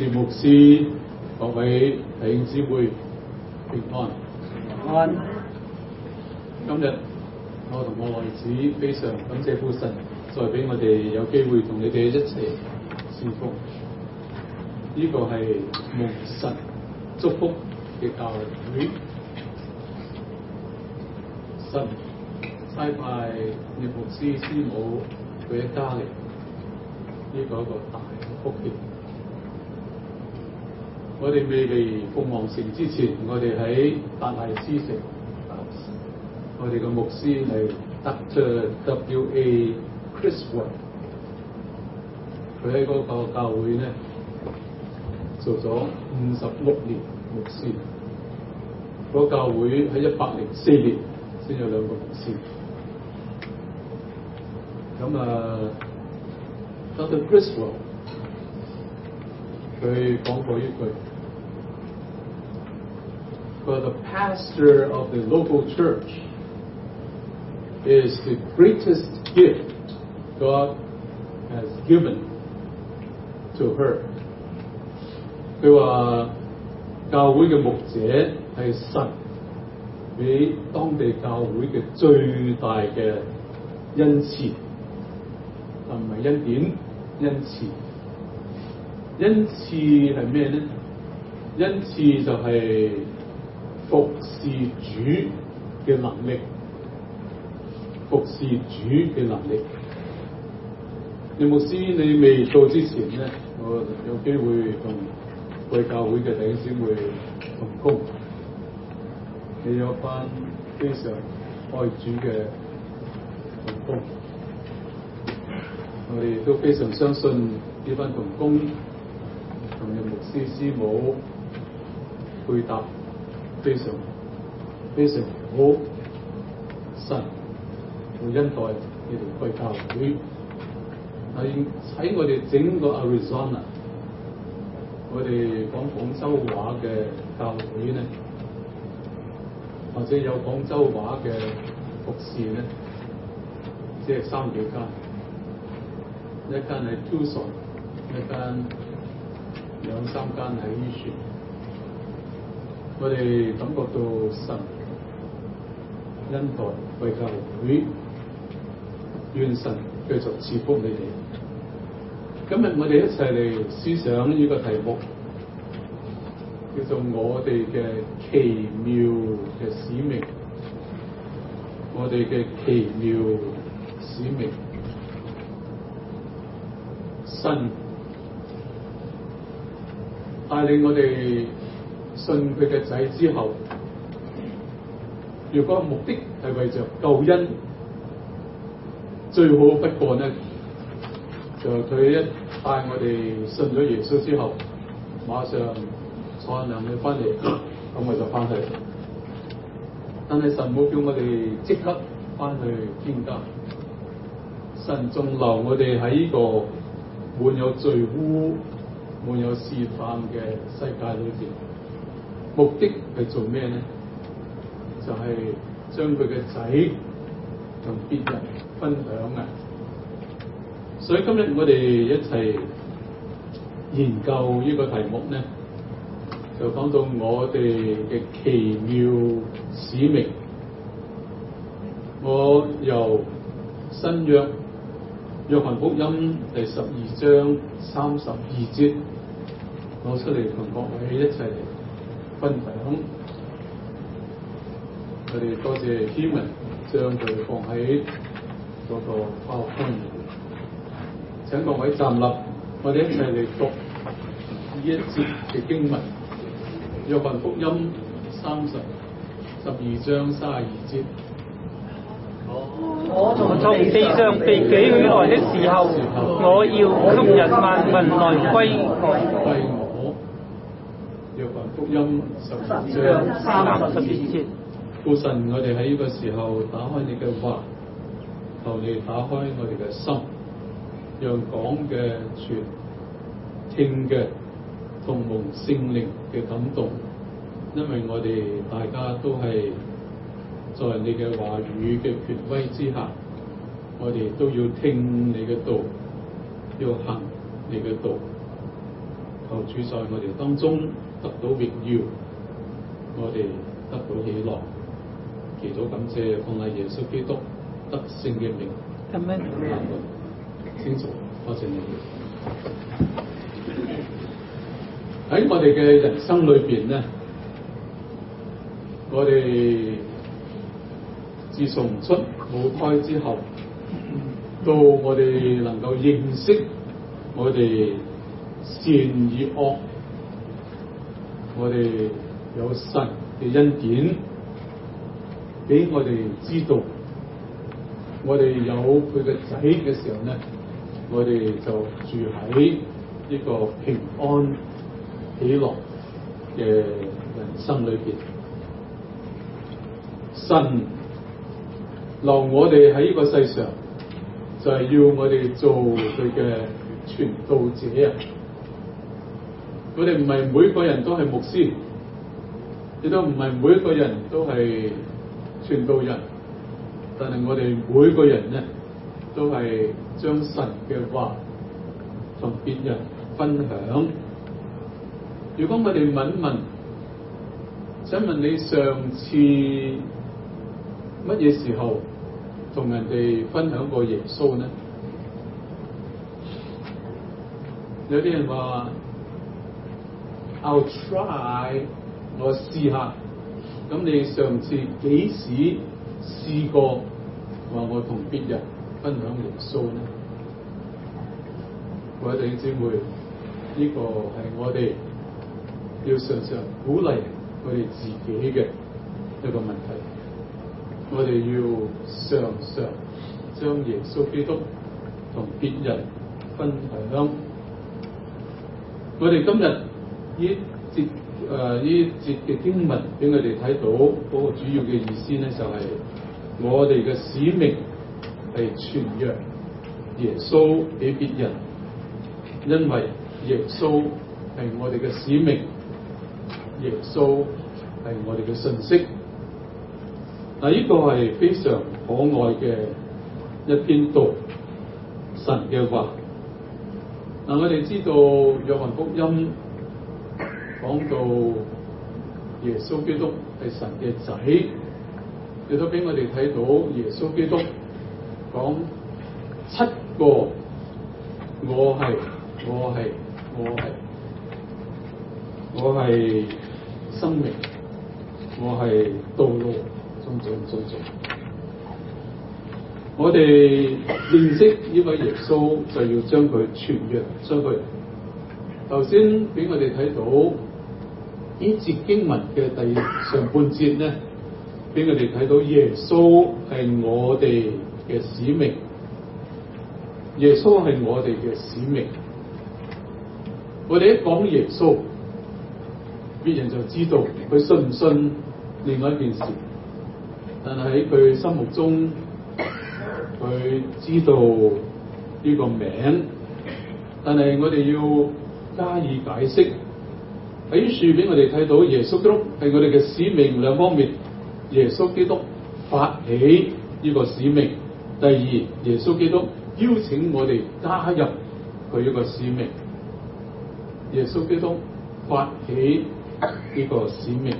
連牧師、各位弟兄姊妹平安。今日我同我愛子非常感謝父神，再俾我哋有機會同你哋一齊侍奉。呢個係蒙神祝福嘅教會，神差派連牧師師母佢一家嚟，呢個一個大嘅福氣。我哋未嚟鳳凰城之前，我哋喺達賴斯城，我哋嘅牧師係 Dr. W.A. Criswell， 佢喺嗰個教會咧做咗56年牧師。嗰個教會喺104年先有2個牧師。咁Dr. Criswell 佢講過一句，佢話 The pastor of the local church is the greatest gift God has given to her。佢話教會嘅牧者係神俾當地教會嘅最大嘅恩賜，唔係恩典，恩賜。恩賜係咩咧？恩賜就係服侍主嘅能力，服侍主嘅能力。你牧師你未到之前咧，我有機會同貴教會嘅弟兄姊妹同工，你有班非常愛主嘅同工，我哋都非常相信呢班同工同嘅牧師師母配搭非常非常好，神會恩待呢條貴教會。喺我哋整個 Arizona， 我哋講廣州話嘅教會咧，或者有廣州話嘅服侍咧，即係3幾間，一間喺 Tucson， 一間2-3間喺Houston。我哋感覺到神恩待貴教會，願神繼續賜福你哋。今日我哋一齊嚟思想呢個題目，叫做我哋嘅奇妙嘅使命。我哋嘅奇妙使命，神帶領我哋信佢嘅仔之後，如果目的係為着救恩，最好不過呢，就佢一帶我哋信咗耶穌之後，馬上坐冷氣翻嚟，咁我就翻去。但係神冇叫我哋即刻翻去天家，神仲留我哋喺呢個滿有罪污、滿有試探嘅世界裏邊。目的係做咩呢？就係將佢嘅仔同別人分享啊！所以今日我哋一齊研究呢個題目呢，就講到我哋嘅奇妙使命。我由新約約翰福音第12章32節攞出嚟同各位一齊分享。我哋多謝 Himan 將佢放喺嗰個PowerPoint。請各位站立，我哋一齊嚟讀呢一節嘅經文。約翰福音12章32節。 我從地上被舉起來的時候，我要吸引萬民來歸我。 約翰福音12章32節。父神，我哋喺呢個時候打開你嘅話，求你打開我哋嘅心，讓講嘅傳、聽嘅同蒙聖靈嘅感動，因為我哋大家都係在你嘅話語嘅權威之下，我哋都要聽你嘅道，要行你嘅道。 求主在我哋當中得到榮耀，我哋得到喜樂。祈禱感謝奉賴耶穌基督得勝嘅名。 阿門。 清楚，多謝你。喺我哋嘅人生裏邊咧，我哋自從出母胎之後，到我哋能夠認識我哋善與惡，我哋有神嘅恩典俾我哋知道，我哋有佢嘅仔嘅時候咧，我哋就住喺呢個平安喜樂嘅人生裏邊。神留我哋喺呢個世上，就係要我哋做佢嘅傳道者啊！我哋唔係每個人都係牧師，亦都唔係每個人都係傳道人，但係我哋每個人咧都係將神嘅話同別人分享。如果我哋問問，請問你上次乜嘢時候同人哋分享過耶穌呢？有啲人話 I'll try， 我試下。咁你上次幾時試過話我同別人分享耶穌呢？各位弟兄姊妹，呢個係我哋要常常鼓勵我哋自己嘅一個問題。我哋要常常將耶穌基督同別人分享。我哋今日呢節嘅經文俾我哋睇到嗰個主要嘅意思咧，就係我哋嘅使命係傳揚耶穌俾別人，因為耶穌係我哋嘅使命，耶穌係我哋嘅信息。嗱，呢個係非常可愛嘅一篇道，神嘅話。嗱，我哋知道約翰福音講到耶穌基督係神嘅仔，亦都俾我哋睇到耶穌基督講7個我係生命，我係道路。種。我哋認識呢位耶穌，就要將佢傳揚出去。頭先俾我哋睇到呢節經文嘅上半節咧，俾我哋睇到耶穌係我哋嘅使命，耶穌係我哋嘅使命。我哋一講耶穌，別人就知道佢信唔信另外一件事。但係喺佢心目中，佢知道呢個名，但係我哋要加以解釋。喺書俾我哋睇到耶穌基督係我哋嘅使命兩方面。耶穌基督發起呢個使命，第二，耶穌基督邀請我哋加入佢呢個使命。耶穌基督發起呢個使命。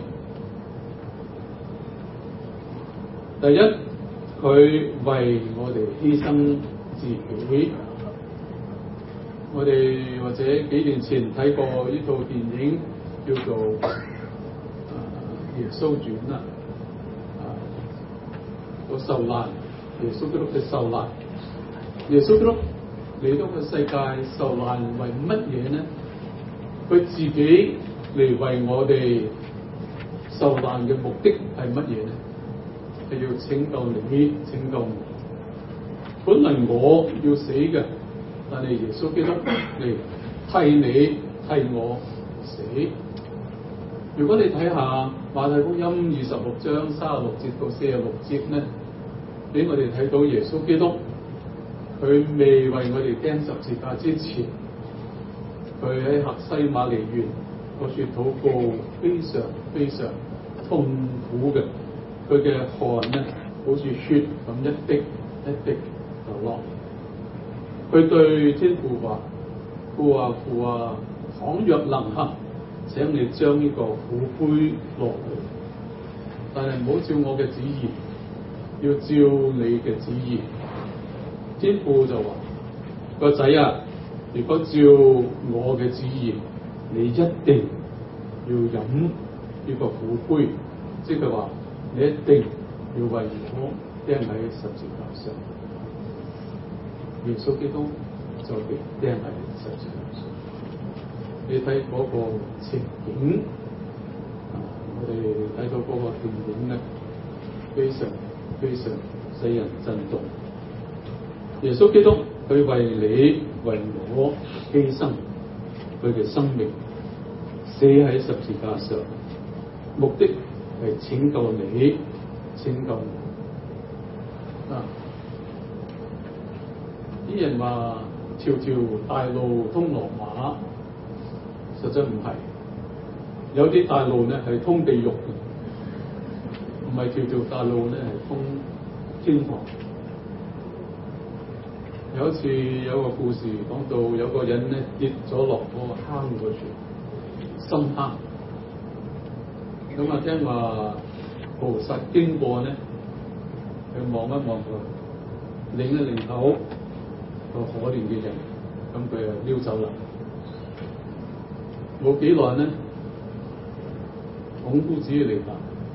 第一，佢為我哋犧牲自己。我哋或者幾年前睇過呢套電影，叫做耶穌傳啦，個受難，耶穌基督嘅受難。耶穌基督嚟到個世界受難為乜嘢呢？佢自己嚟為我哋受難嘅目的係乜嘢呢？係要拯救你，拯救我。本來我要死嘅，但係耶穌基督嚟替你，替我死。如果你睇下馬太福音26章36節到46節咧，俾我哋睇到耶穌基督，佢未為我哋釘十字架之前，佢喺客西馬尼園嗰處禱告，非常非常痛苦嘅。佢嘅汗咧，好似血咁一滴一滴流落。佢對天父話：父啊父啊， 倘若能行，請你將呢個苦杯落去，但係唔好照我嘅旨意，要照你嘅旨意。天父就話：個仔啊，如果照我嘅旨意，你一定要飲呢個苦杯，即係話你一定要為我釘喺十字架上。耶穌基督就被釘喺十字架上。你睇嗰個情景，我哋睇到嗰個電影咧，非常非常使人震動。耶穌基督佢為你為我犧牲佢嘅生命，死喺十字架上，目的係拯救你，拯救我。啲人話條條大路通羅馬，實際唔係，有啲大路咧係通地獄嘅，唔係條條大路咧係通天堂。有一次有個故事講到，有個人咧跌咗落個坑嗰處，深坑。咁啊聽話菩薩經過咧，佢望一望佢，擰一擰頭，個可憐嘅人，咁佢就溜走啦。冇幾耐咧，孔夫子嚟啦，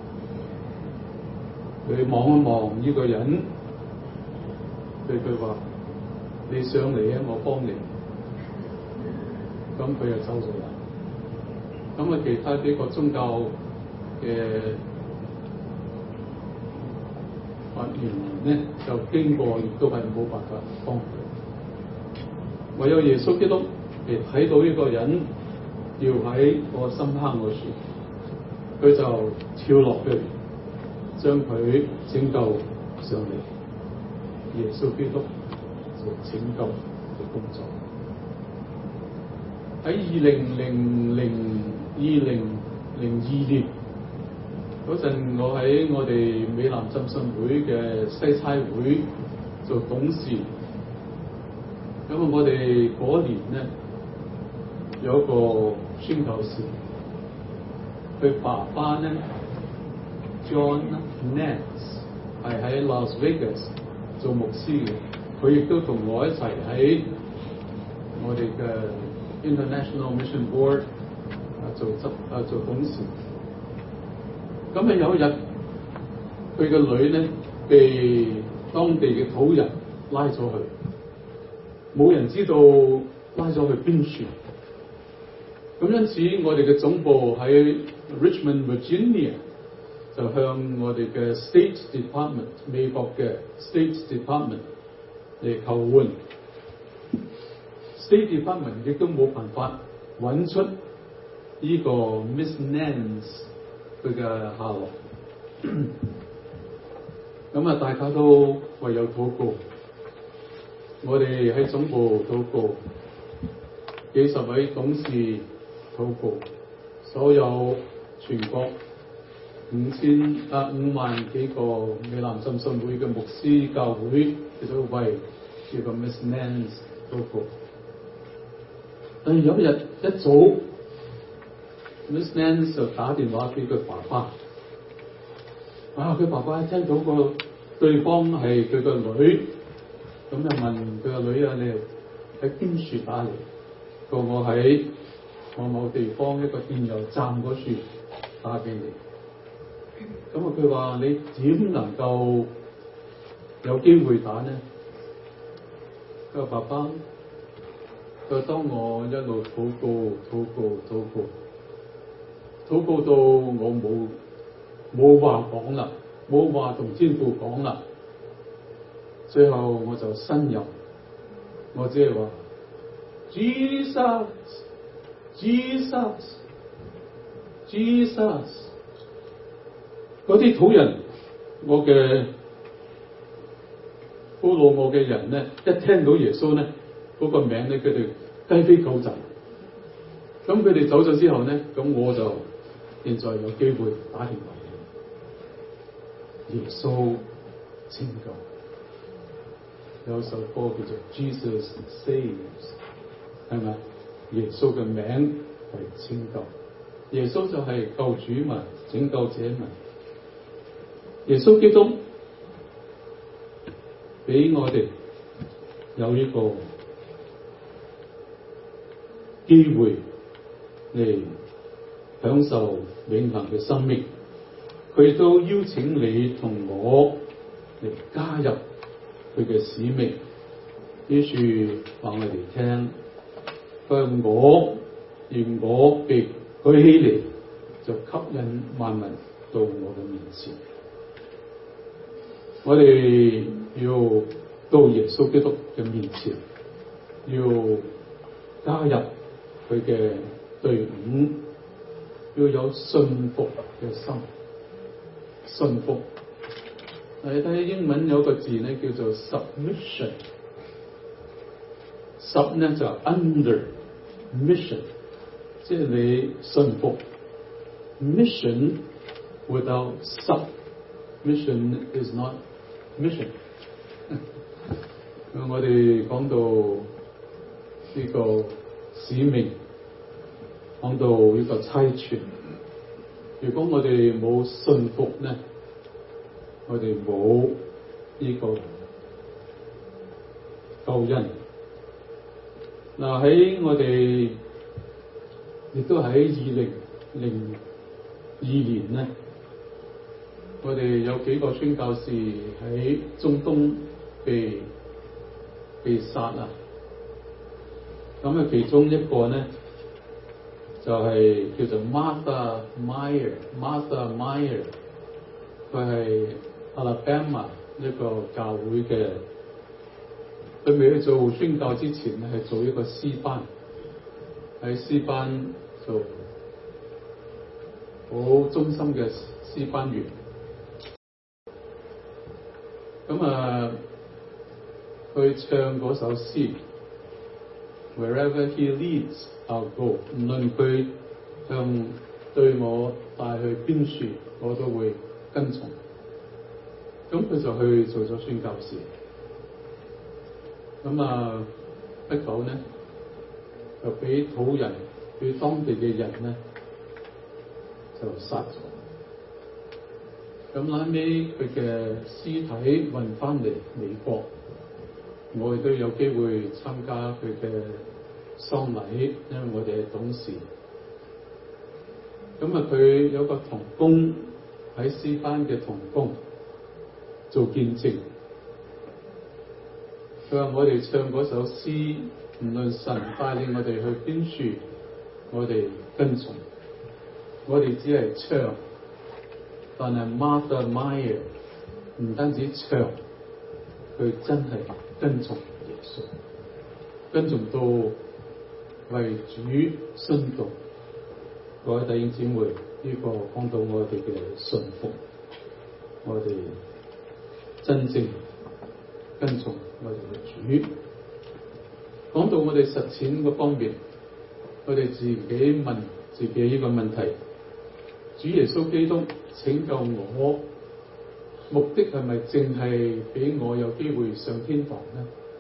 佢望一望呢個人，對佢話：你上嚟啊，我幫你。咁佢就走咗啦。咁啊，其他幾個宗教嘅發言人咧，就經過，亦都係冇辦法幫佢。唯有耶穌基督嚟睇到呢個人要喺個深坑嗰處，佢就跳落去，將佢拯救上嚟。耶穌基督就拯救嘅工作。喺2002年嗰陣，我喺我哋美南浸信會嘅西差會做董事。咁啊，我哋嗰年咧有一個宣教士，佢爸爸咧 John Nance 係喺 Las Vegas 做牧師嘅，佢亦都同我一齊喺我哋嘅 International Mission Board 做董事。咁啊有一日，佢個女咧被當地嘅土人拉咗去。冇人知道拉咗去邊處，咁因此我哋嘅總部喺 Richmond, Virginia 就向我哋嘅 State Department 美國嘅 State Department 嚟求援。State Department 亦都冇辦法揾出呢個 Miss Nance 佢嘅下落。咁啊，大家都唯有禱告。我哋喺總部禱告，幾十位董事禱告，所有全國5萬幾個美南浸信會嘅牧師教會，其實為呢個 Miss Nance 禱告。但係有一日一早 ，Miss Nance 就打電話俾佢爸爸。佢爸爸聽到個對方係佢個女。咁就問佢個女啊，你喺邊處打嚟？佢話我喺某地方一個電油站嗰處打俾你。咁啊，佢話你點能夠有機會打呢？佢話爸爸，佢話當我一路禱告到我冇話講啦，冇話同天父講啦。最後我就呻吟，我只係話 Jesus。嗰啲土人，我嘅俘虜我嘅人咧，一聽到耶穌咧嗰個名咧，佢哋雞飛狗走。咁佢哋走咗之後咧，咁我就現在有機會打電話俾耶穌拯救。有首歌叫做 Jesus Saves， 係咪？ 耶穌嘅名為拯救。耶穌就係救主民、拯救者民。耶穌基督俾我哋有呢個機會嚟享受永恆嘅生命，佢都邀請你同我嚟加入佢嘅使命。於是話我哋聽，佢話我被舉起嚟，就吸引萬民到我嘅面前。我哋要到耶穌基督嘅面前，要加入佢嘅隊伍，要有信服嘅心。信服，你睇英文有個字咧叫做 submission。sub 咧就 under，mission 即係你信服。mission without submission is not mission。我哋講到呢個使命，講到呢個差傳，如果我哋冇信服咧，我哋冇呢個救恩。嗱，喺我哋亦都喺2002年咧，我哋有幾個宣教士喺中東被殺啊！咁啊，其中一個咧就係叫做 Martha Meyer，佢係 Alabama 一個教會嘅。佢未去做宣教之前咧，係做一個詩班，喺詩班做好忠心嘅詩班員。咁啊，佢唱嗰首詩 Wherever he leads, I'll go。無論佢對我帶去邊處，我都會跟從。咁佢就去做咗宣教士。咁啊，不久咧就俾土人、俾當地嘅人咧就殺咗。咁後尾佢嘅屍體運翻嚟美國，我哋都有機會參加佢嘅喪禮，因為我哋係董事。咁啊，佢有個同工喺詩班嘅同工做見證。佢話：我哋唱嗰首詩，無論神帶領我哋去邊處，我哋跟從。我哋只係唱，但係 Martha Meyer 唔單止唱，佢真係跟從耶穌，跟從到為主殉道。各位弟兄姊妹，呢個講到我哋嘅信服，我哋真正跟從我哋嘅主。講到我哋實踐嗰方面，我哋自己問自己呢個問題：主耶穌基督拯救我，目的係咪淨係俾我有機會上天堂呢？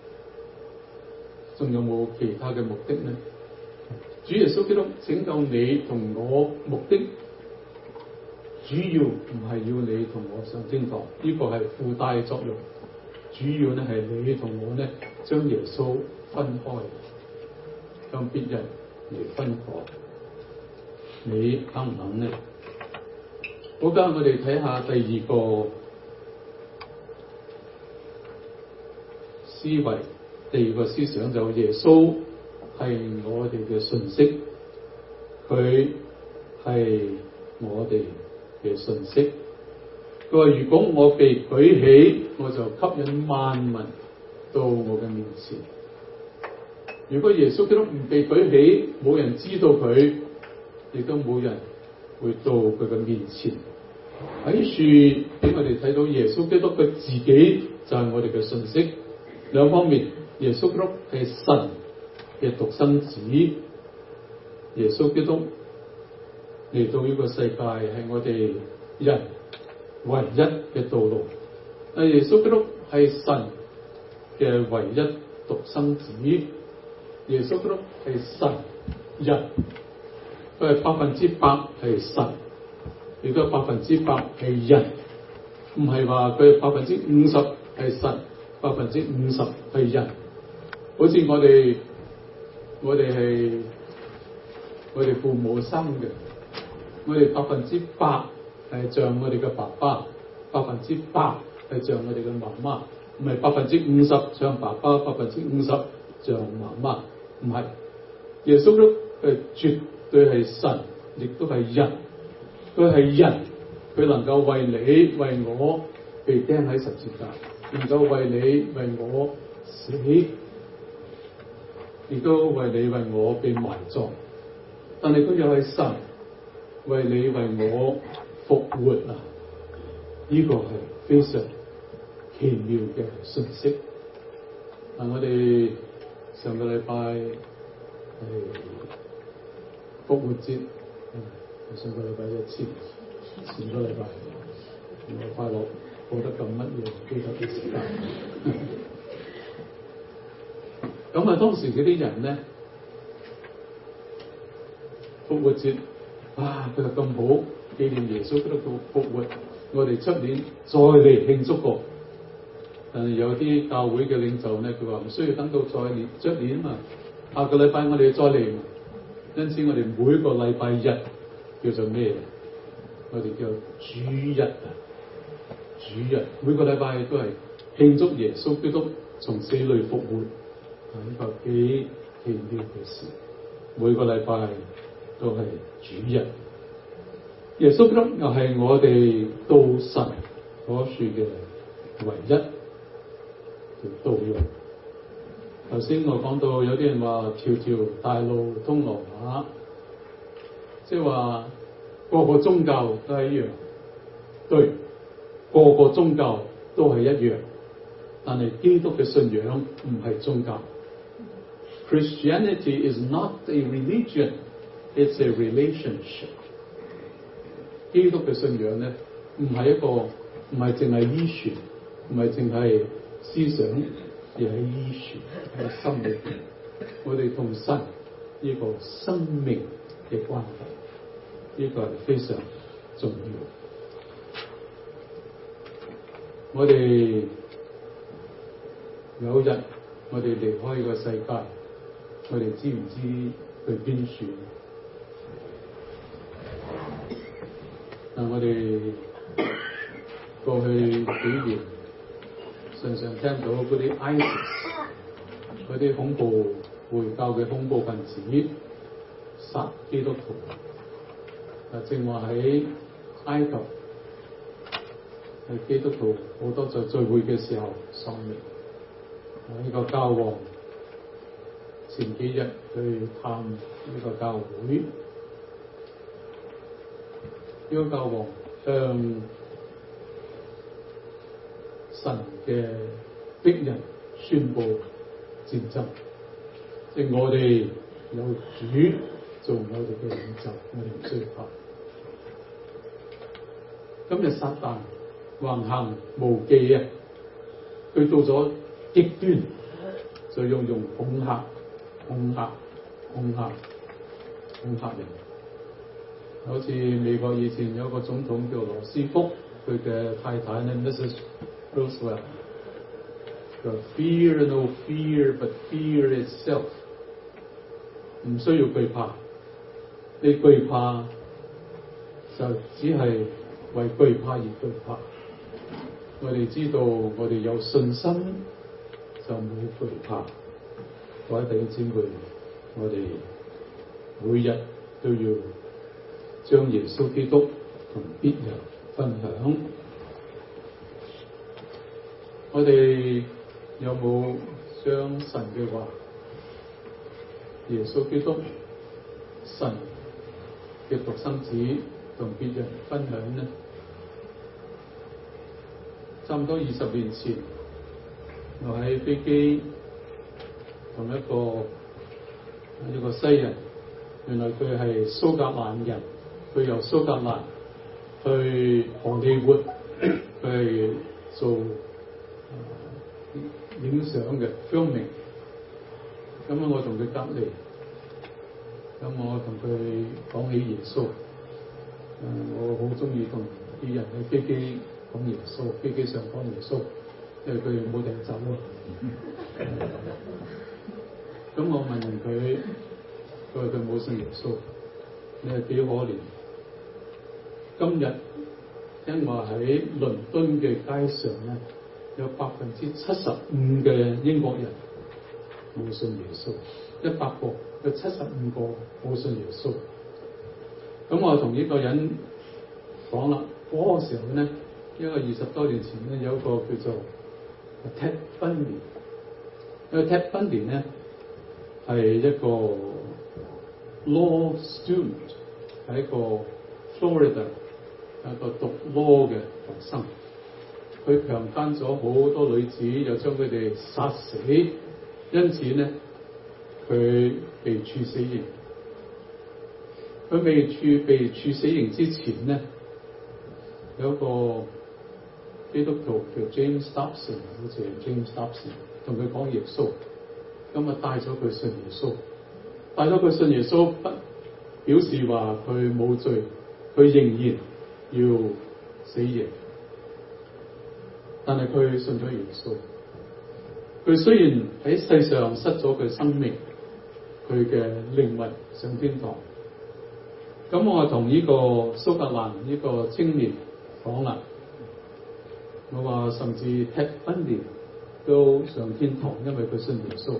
仲有冇其他嘅目的呢？主耶穌基督拯救你同我，目的主要唔係要你同我上天堂，呢個係附帶作用。主要咧係你同我咧將耶穌分開，向別人嚟分開。你肯唔肯呢？好，今日我哋睇下第二個思維，第二個思想就耶穌係我哋嘅信息，佢係我哋嘅信息。佢話：如果我被舉起，我就吸引萬民到我嘅面前。如果耶穌基督唔被舉起，冇人知道佢，亦都冇人會到佢嘅面前。喺處俾我哋睇到耶穌基督佢自己就係我哋嘅信息。兩方面，耶穌基督係神嘅獨生子，耶穌基督嚟到呢個世界係我哋人唯一嘅道路。耶穌基督係神嘅唯一獨生子，耶穌基督係神人，佢係100%係神，亦都100%係人，唔係話佢50%係神，50%係人。好似我哋係我哋父母生嘅，我哋100%係像我哋嘅爸爸，100%係像我哋嘅媽媽，唔係50%像爸爸，50%像媽媽，唔係。耶穌咧佢絕對係神，亦都係人。佢係人，佢能夠為你為我被釘喺十字架，能夠為你為我死，亦都為你為我被埋葬。但係佢又係神，為你為我復活啊！呢個係非常奇妙嘅信息。我哋上個禮拜係復活節，上個禮拜前個禮拜，我快樂過得咁乜嘢記得嘅時間。咁啊，當時嗰啲人咧，復活節，哇！佢係咁好紀念耶穌基督復活，我哋出年再嚟慶祝過。但係有啲教會嘅領袖咧，佢話唔需要等到出年啊，下個禮拜我哋再嚟。因此我哋每個禮拜日叫做咩？我哋叫主日啊！主日每個禮拜都係慶祝耶穌基督從死裏復活，呢個幾奇妙嘅事。每個禮拜都係主日。耶穌基督又係我哋到神嗰處嘅唯一條道路。頭先我講到有啲人話條條大路通羅馬，即係話個個宗教都係一樣，對，個個宗教都係一樣，但係基督嘅信仰唔係宗教。Christianity is not a religion, it's a relationship。基督嘅信仰咧，唔係淨係醫學，唔係淨係思想，而係醫學，喺心裏邊，我哋同神呢個生命嘅關係，呢個係非常重要。我哋有日我哋離開呢個世界，我哋知唔知去邊處？我哋過去幾年常常聽到嗰啲 ISIS 嗰啲恐怖回教嘅恐怖分子殺基督徒，正話喺埃及係基督徒好多在聚會嘅時候喪命。呢個教皇前幾日去探呢個教會，呢個教皇向神嘅敵人宣布戰爭，即係我哋有主做我哋嘅領袖，我哋唔需要怕。今日撒旦橫行無忌啊！佢到咗極端，就用恐嚇人。好似美國以前有個總統叫羅斯福，佢嘅太太咧 Mrs. Roosevelt， 佢話 Fear no fear but fear itself， 唔需要懼怕，你懼怕就只係為懼怕而懼怕。我哋知道我哋有信心就冇懼怕。各位弟兄姊妹，我哋每日都要將耶穌基督同別人分享。我哋有冇將神嘅話、耶穌基督、神嘅獨生子同別人分享呢？差唔多20年前，我喺飛機同一個西人，原來佢係蘇格蘭人，佢由蘇格蘭去荷里活，佢係做影相嘅 filming。咁我同佢隔離， 咁我同佢講起耶穌，我好中意同啲人喺飛機講耶穌，飛機上講耶穌，因為佢哋冇地走啊。咁我問佢，佢話佢冇信耶穌，你係幾可憐。今日因為喺倫敦嘅街上咧，有75%嘅英國人冇信耶穌，100個有75個冇信耶穌。咁我同呢個人講啦，嗰個時候咧，因為20多年前咧有一個叫做 Ted Bundy， 因為 Ted Bundy 咧係一個 law student， 係一個 Florida 一個讀 law 嘅學生，佢強姦咗好多女子，又將佢哋殺死，因此咧佢被處死刑。佢被處死刑之前咧，有一個基督徒叫 James Dobson， 好似係 James Dobson， 同佢講耶穌，咁啊帶咗佢信耶穌，帶咗佢信耶穌，不表示話佢冇罪，佢仍然要死刑，但係佢信咗耶穌。佢雖然喺世上失咗佢生命，佢嘅靈魂上天堂。咁我同呢個蘇格蘭呢個青年講啦，我話甚至 Ted Bundy 都上天堂，因為佢信耶穌。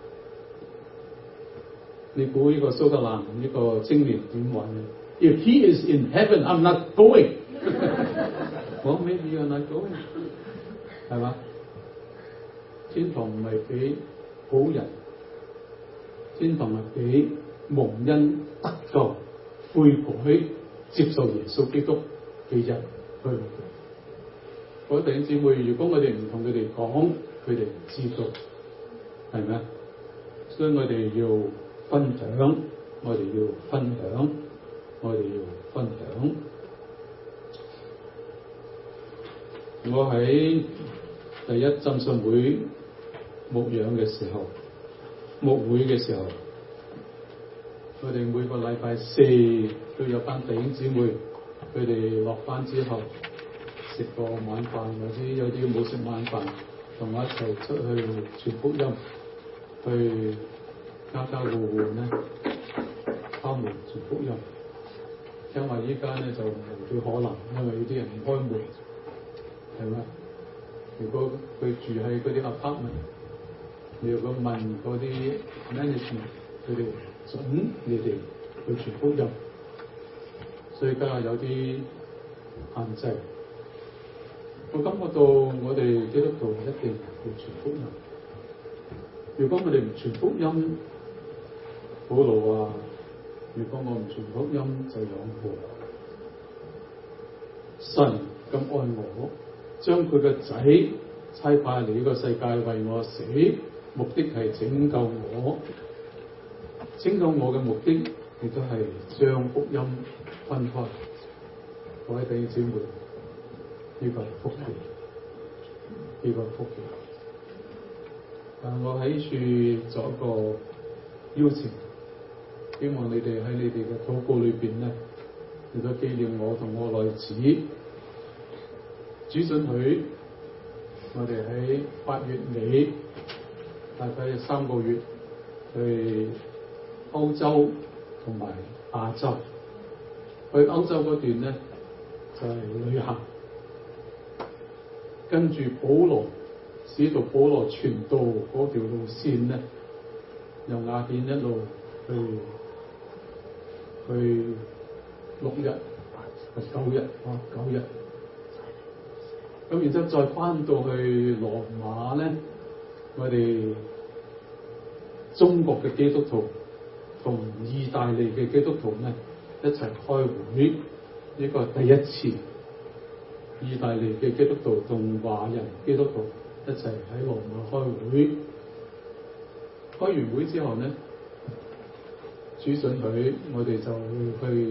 你估呢個蘇格蘭呢個青年點話呢？ If he is in heaven, I'm not going. Well, maybe you're not going. 係嘛？天堂唔係俾好人，天堂係俾蒙恩得救、悔改、接受耶穌基督嘅人去。各位弟兄姊妹，如果我哋唔同佢哋講，佢哋唔知道，係咪？所以我哋要分享，我哋要分享，我哋要分享。我喺第一浸信會牧養嘅時候，牧會嘅時候，我哋每個禮拜四都有班弟兄姊妹，佢哋落班之後食個晚飯，或者有啲冇食晚飯，同我一齊出去傳福音，去家家戶戶咧敲門傳福音。因為依家咧就冇幾可能，因為有啲人唔開門，係咪？如果佢住喺嗰啲 apartment， 你如果問嗰啲 management， 佢哋準你哋去傳福音，所以家下有啲限制。我感覺到我哋基督徒一定要傳福音。如果我哋唔傳福音，保羅話：如果我唔傳福音，就有禍。神咁愛我，將佢嘅仔差派嚟呢個世界為我死，目的係拯救我。拯救我嘅目的，亦都係將福音分開。各位弟兄姊妹，呢個係福氣，呢個係福氣。我喺處作一個邀請，希望你哋喺你哋嘅禱告裏邊咧，嚟到紀念我同我內子。主准許我哋喺8月尾，大概3個月去歐洲同埋亞洲。去歐洲嗰段咧就係旅行，跟住使徒保羅傳道嗰條路線咧，由雅典一路去6日、9日9日。咁然之後再翻到去羅馬咧，我哋中國嘅基督徒同意大利嘅基督徒咧一齊開會，呢個係第一次。意大利嘅基督徒同華人基督徒一齊喺羅馬開會。開完會之後咧，主准許我哋就去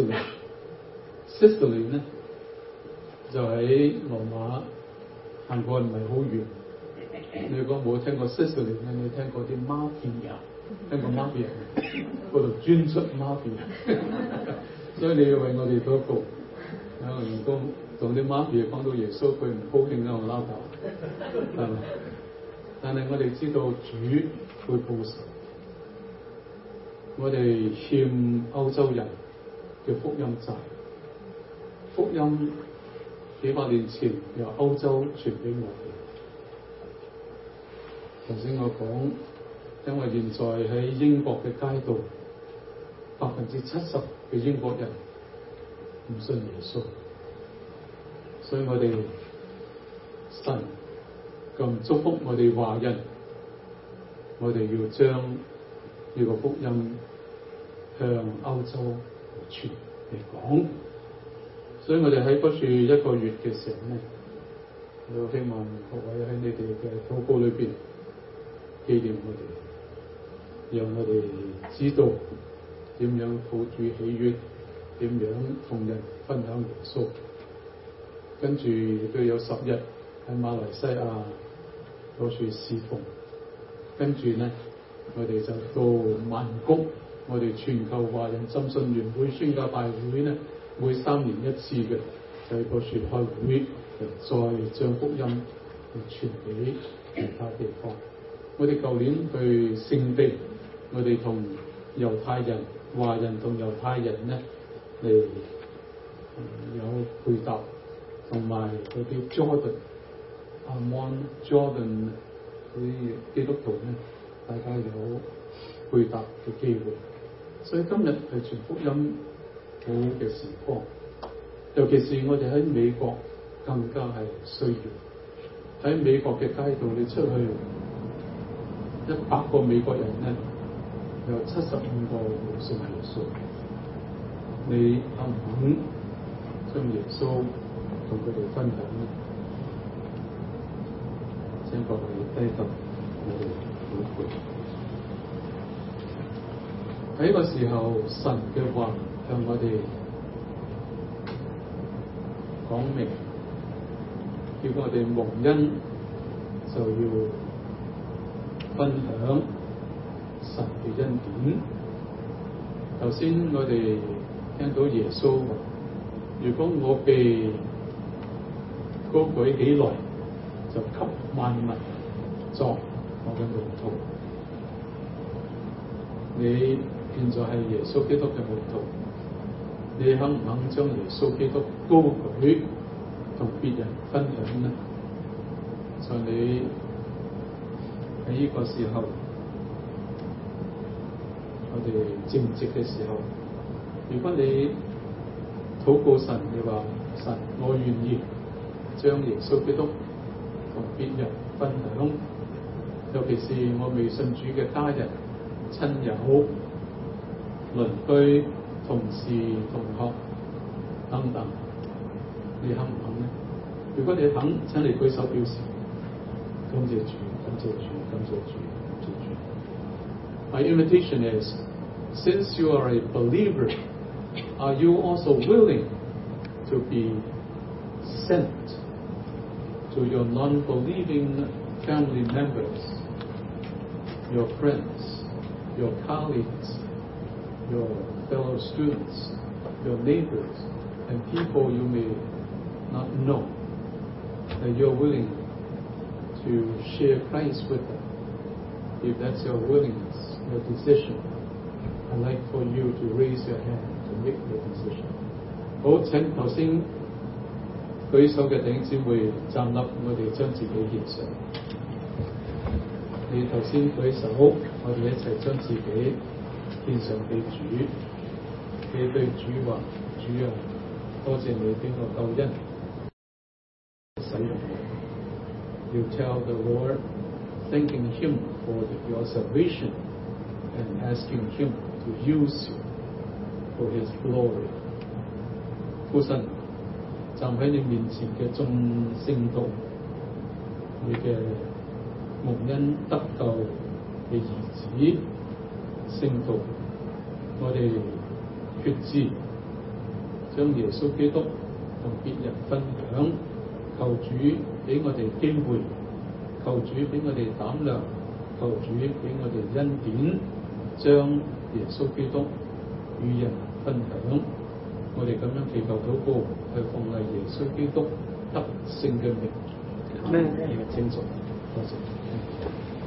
Sicily 咧。就喺羅馬行過唔係好遠。你如果冇聽過 Sicily 咧，你聽過啲馬田亞一個 mafia 嗰度專出 mafia， 所以你要為我哋禱告。如果同啲 mafia 講到耶穌，佢唔高興啦，我撈頭，係咪？但係我哋知道主會報仇。我哋欠歐洲人嘅福音債，福音幾百年前由歐洲傳俾我哋。頭先我講，因為現在喺英國嘅街道，70%嘅英國人唔信耶穌，所以我哋神咁祝福我哋華人，我哋要將呢個福音向歐洲傳嚟講。所以我哋喺嗰處1個月嘅時候咧，我希望各位喺你哋嘅禱告裏邊紀念我哋，讓我哋知道點樣抱住喜悅，點樣同人分享耶穌。跟住亦都有10日喺馬來西亞嗰處侍奉，跟住咧我哋就到曼谷，我哋全球華人浸信聯會宣教大會咧，每3年1次嘅，就喺嗰處開會，再將福音傳俾其他地方。我哋舊年去聖地，我哋同猶太人、華人同猶太人咧嚟有配搭，同埋嗰啲 Jordan 嗰啲基督徒咧，大家有配搭嘅機會。所以今日係傳福音好嘅時光，尤其是我哋喺美國更加係需要。喺美國嘅街道，你出去100個美國人咧，有75個會信耶穌。你肯唔肯將耶穌同佢哋分享呢？請各位低頭，我哋禱告。喺呢個時候，神嘅話向我哋講明，叫我哋蒙恩就要分享神嘅恩典。頭先我哋聽到耶穌話：如果我被高舉起來，就給萬民作我嘅門徒。你現在係耶穌基督嘅門徒，你肯唔肯將耶穌基督高舉同別人分享呢？在你喺呢個時候，我哋正直嘅時候，如果你禱告神，你話神，我願意將耶穌基督同別人分享，尤其是我未信主嘅家人、親友、鄰居、同事、同學等等，你肯唔肯呢？如果你肯，請你舉手表示。感謝主，感謝主，感謝主，感謝主。My invitation is, since you are a believer, are you also willing to be sent to your non-believing family members, your friends, your colleagues, your fellow students, your neighbors, and people you may not know, that you're willing to share Christ with them? If that's your willingness, your decision, I'd like for you to raise your hand to make your decision. 好，請頭先舉手嘅弟兄姊妹站立，我哋將自己獻上。你頭先舉手，我哋一齊將自己獻上俾主。你對主話：主啊，多謝你俾我救恩，使用我。You tell the Lord, thanking Him for your salvation and asking Him to use you for His glory. 父神，站喺你面前嘅眾聖徒，你嘅蒙恩得救嘅兒子聖徒，我哋決志將耶穌基督同別人分享。求主俾我哋機會，求主俾我哋膽量，求主俾我哋恩典， 將耶穌基督與人分享。我哋咁樣祈求禱告，係奉賴耶穌基督得勝嘅名，清楚，多謝。